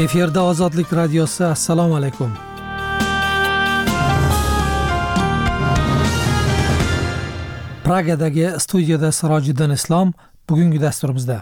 Efirda Ozodlik radiosi. Assalomu alaykum. Pragadagi studiyada Sirojiddin Islom bugungi dasturimizda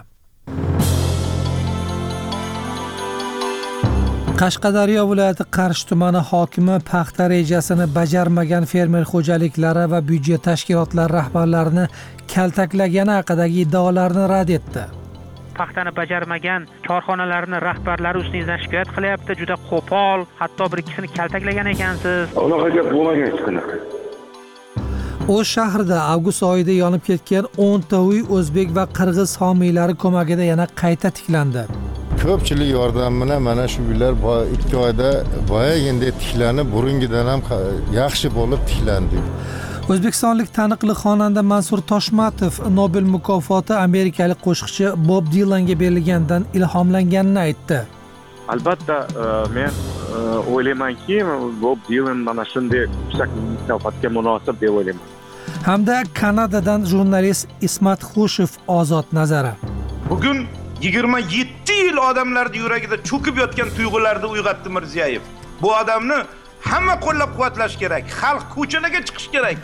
Qashqadaryo viloyati Qarshi tumani hokimi paxta rejasini bajarmagan fermer xo'jaliklari va byudjet tashkilotlari rahbarlarini kaltaklagani haqidagi iddaolarni rad etdi. Paxtani bajarmagan korxonalarning rahbarlari ustingizdan shikoyat qilyapti. Juda qo'pol, hatto bir ikkisini kaltaklagan ekansiz. Unaqa gap bo'lmagan hech qanaqa. O'sh shahrida avgust oyida yonib ketgan 10 ta uy o'zbek va qirg'iz homiylari ko'magida yana qayta tiklandi. Ko'pchilik yordam bilan mana shu uylar 2 oyda boyagina tiklanib, burungidan ham yaxshi bo'lib tiklandi. O'zbekistonlik taniqli xonanda Mansur Toshmatov Nobel mukofoti amerikalik qo'shiqchi Bob Dilanga berilganidan ilhomlanganini aytdi. Albatta, men o'ylaymanki, Bob Dilan mana shunday yuksak mukofotga munosib deb o'ylayman. Hamda Kanadadan jurnalist Ismat Xushev ozod nazari. Bugun 27 yil odamlarning yuragida cho'kib yotgan tuyg'ularni uyg'otdi Mirziyoyev. Bu odamni hamma qo'llab-quvvatlash kerak. Xalq ko'chalarga chiqish kerak.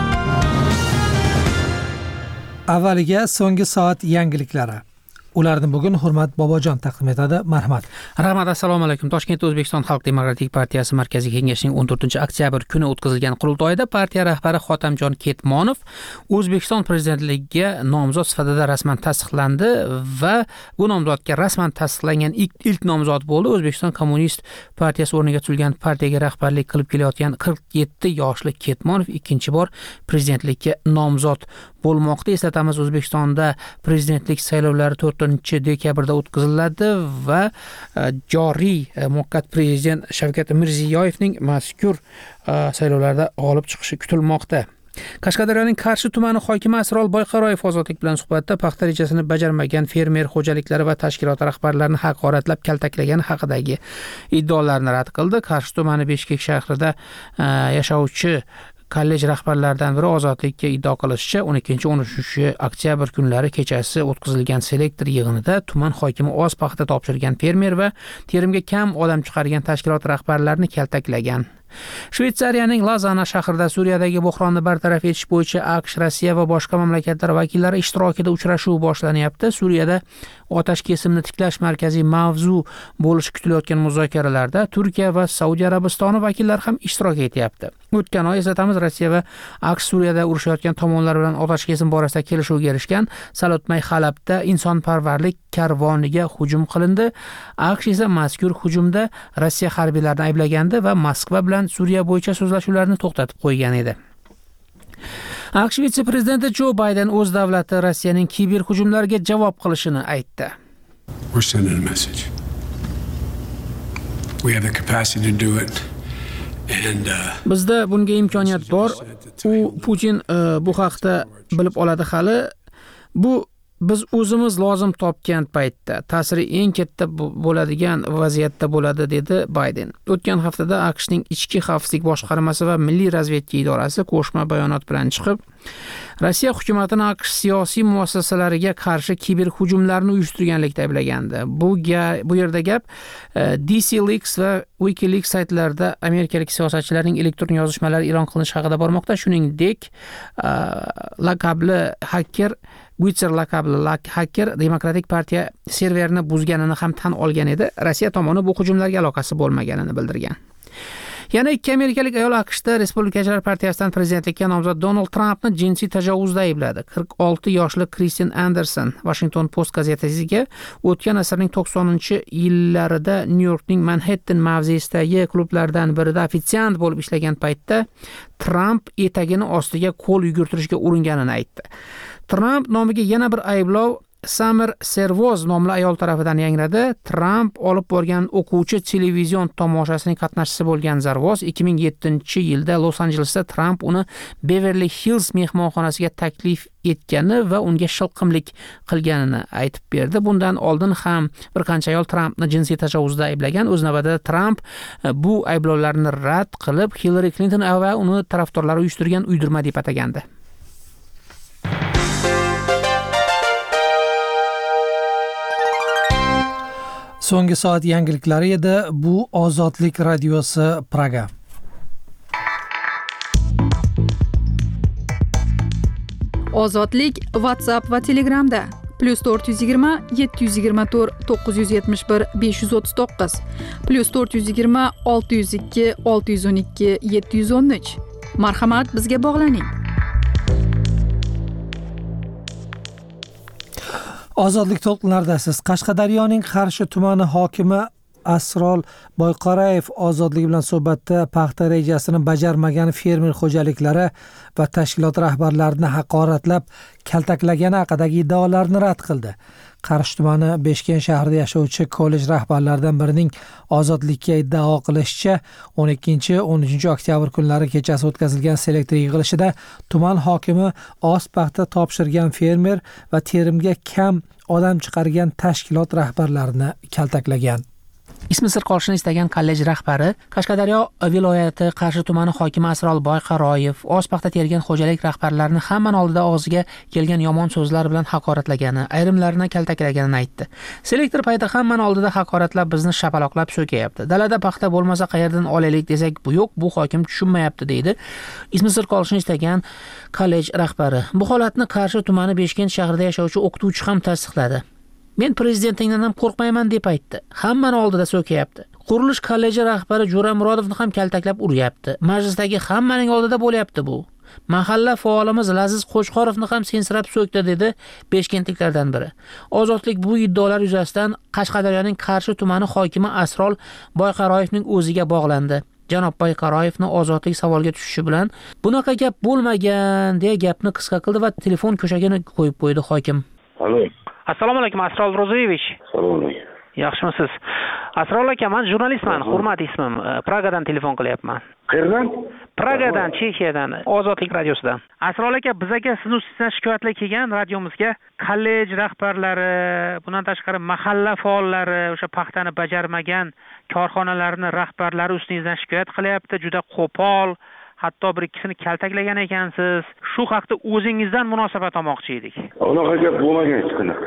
Avvaliga so'nggi soat yangiliklari. Ularni bugun Hurmat Bobojon taqdim etadi. Marhamat. Rahmat, assalomu alaykum. Toshkentda O'zbekiston Xalq Demokratik partiyasi Markaziy kengashining 14-oktyabr kuni o'tkazilgan qurultoyida partiya rahbari Xotamjon Ketmonov O'zbekiston prezidentligiga nomzod sifatida rasman tasdiqlandi va bu nomzodga rasman tasdiqlangan ilk nomzod bo'ldi. O'zbekiston Kommunist partiyasi o'rniga turilgan partiyaga rahbarlik qilib kelayotgan 47 yoshli Ketmonov ikkinchi bor prezidentlikka nomzod bo'lmoqda. Eslatamiz, O'zbekistonda prezidentlik saylovlari 4-dekabrda o'tkaziladi va joriy muvaqqat prezident Shavkat Mirziyoyevning mazkur saylovlarda g'olib chiqishi kutilmoqda. Qashqadaryoning Qarshi tumani hokimi Asrol Boyqaroyev Ozodlik bilan suhbatda paxta rejasini bajarmagan fermer xo'jaliklari va tashkilot rahbarlarini haqoratlab kaltaklagani haqidagi iddaolarni rad qildi. Qarshi tumani Beshkek shahrida yashovchi kollej rahbarlaridan biri Ozodlikka iddio qilishicha 12-13 oktyabr kunlari kechasi o'tkazilgan selektor yig'inida tuman hokimi oz paxta topshirgan fermer va terimga kam odam chiqargan tashkilot rahbarlarini kaltaklagan. Shveysariyaning Lozanna shahrida Suriyadagi buhronni bartaraf etish bo'yicha AQSh, Rossiya va boshqa mamlakatlar vakillari ishtirokida uchrashuv boshlanyapti. Suriyada otash kesimni tiklash markaziy mavzu bo'lishi kutilayotgan muzokaralarda Turkiya va Saudiya Arabistoni vakillari ham ishtirok etyapti. O'tgan oy eslatamiz, Rossiya va AQSh Suriyada urushayotgan tomonlar bilan otash kesim borasida kelishuvga erishgan. Sal o'tmay Halabda insonparvarlik karvoniga hujum qilindi. AQSh esa mazkur hujumda Rossiya harbiylarini ayblagandi va Moskva bilan Suriya bo'yicha so'zlashuvlarni to'xtatib qo'ygan edi. AQSh vitse-prezidenti Jo Bayden o'z davlati Rossiyaning kiber hujumlariga javob qilishini aytdi. We're sending a message. We have the capacity to do it. Bizda bunga imkoniyat bor. U Putin bu haqda bilib oladi hali. Bu biz o'zimiz lozim topgan paytda ta'siri eng katta bo'ladigan vaziyatda bo'ladi, dedi Bayden. O'tgan haftada AQShning ichki xavfsizlik boshqarmasi va milliy razvedka idorasi qo'shma bayonot bilan chiqib, Rossiya hukumatini AQSh siyosiy muassasalariga qarshi kiber hujumlarni uyushtirganlikda ayblagandi. Bu yerda gap DC Leaks va WikiLeaks saytlarida amerikalik siyosatchilarning elektron yozishmalari e'lon qilinishi haqida bormoqda. Shuningdek, laqabli hacker Demokratik partiya serverini buzganini ham tan olgan edi. Rossiya tomoni bu hujumlarga aloqasi bo'lmaganini bildirgan. Yana ikki amerikalik ayol AQShda Respublikachilar partiyasidan prezidentlikka nomzod Donald Trampni jinsiy tajovuzda aybladi. 46 yoshli Kristin Anderson Washington Post gazetasiga o'tgan asrning 90-yillarida New Yorkning Manhattan mavzesidagi klublardan birida ofitsiant bo'lib ishlagan paytda Trump etagini ostiga qo'l yugurtirishga uringanini aytdi. Trump nomiga yana bir ayblov Summer Servoz nomli ayol tarafidan yangradi. Trump olib borgan o'quvchi televizion tomoshasining qatnashchisi bo'lgan Zarvoz 2007-yilda Los Anjelesda Trump uni Beverly Hills mehmonxonasiga taklif etgani va unga shilqimlik qilganini aytib berdi. Bundan oldin ham bir qancha ayol Trumpni jinsiy tajovuzda ayblagan. O'z navbatida Trump bu ayblovlarni rad qilib, Hillary Clinton va uni tarafdorlari uyushtirgan uydirma deb atagandi. So'nggi soat yangiliklari edi. Bu Ozodlik radiosi Praga. Ozodlik WhatsApp va Telegramda +420 724 971 539 +420 602 612 713. Marhamat, bizga bog'laning. Ozodlik to'lqinlaridasiz. Qashqadaryoning Qarshi tumani hokimi Asrol Boyqorayev ozodlik bilan suhbatda paxta rejasini bajarmagan fermer xo'jaliklari va tashkilot rahbarlarini haqoratlab kaltaklagani haqidagi iddaolarni rad qildi. Qarshi tumani Beshkent shahrida yashovchi kollej rahbarlaridan birining ozodlikka iddao qilishicha, 12-13 oktyabr kunlari kechasi o'tkazilgan selektor yig'ilishida tuman hokimi oz paxta topshirgan fermer va terimga kam odam chiqargan tashkilot rahbarlarini kaltaklagan. Ismi sir qolishini istagan kollej rahbari Qashqadaryo viloyati Qarshi tumani hokimi Asrol Boyqaroyev oz paxta tergan xo'jalik rahbarlarini hamma oldida og'ziga kelgan yomon so'zlar bilan haqoratlagani, ayrimlarini kaltaklaganini aytdi. Selektor payti hamma oldida haqoratlab bizni shapaloqlab so'kayapti. Dalada paxta bo'lmasa qayerdan olaylik desak, bu yo'q, bu hokim tushunmayapti deydi. Ismi sir qolishini istagan kollej rahbari. Bu holatni Qarshi tumani Beshkent shahrida yashovchi o'qituvchi ham tasdiqladi. Men prezidentingdan ham qo'rqmayman deb aytdi. Hammani oldida so'kayapti. Qurilish kolleji rahbari Jo'ra Murodovni ham kaltaklab uryapti. Majlisdagi hammaning oldida bo'lyapti bu. Mahalla faolimiz Laziz Qo'chqorovni ham sensirab so'kdi dedi beshkentliklardan biri. Ozodlik bu iddaolar yuzasidan Qashqadaryoning Qarshi tumani hokimi Asrol Boyqaroyevning o'ziga bog'landi. Janob Boyqaroyevni ozodlik savolga tushishi bilan bunaqa gap bo'lmagan deya gapni qisqa qildi va telefon ko'shagini qo'yib qo'ydi hokim. Alo. Assalomu alaykum Asrol Ro'ziyevich. Assalomu alaykum. Yaxshimisiz? Asrol aka, men jurnalistman, hurmat ismim. Pragadan telefon qilyapman. Qayerdan? Pragadan, Chexiyadan, Ozodlik radiosidan. Asrol aka, bizga siz ustidan shikoyatlar kelgan radiomizga. Kollej rahbarlari, bundan tashqari mahalla faollari, o'sha paxtani bajarmagan korxonalarning rahbarlari ustingizdan shikoyat qilyapti. Juda qo'pol, hatto bir ikkisini kaltaklagan ekansiz. Shu haqda o'zingizdan munosabat olmoqchi edik. Unaqa gap bo'lmagan hech qanaqa.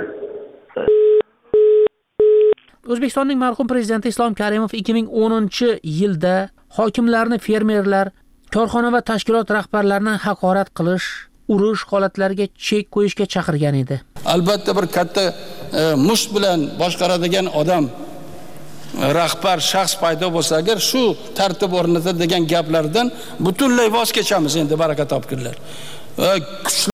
O'zbekistonning marhum prezidenti Islom Karimov 2010-yilda hokimlarni fermerlar, korxona va tashkilot rahbarlarini haqorat qilish, urish holatlariga chek qo'yishga chaqirgan edi. Albatta bir katta musht bilan boshqaradigan odam, rahbar shaxs paydo bo'lsa agar shu tartib o'rnatadigan gaplardan butunlay voz kechamiz endi, baraka topkinlar.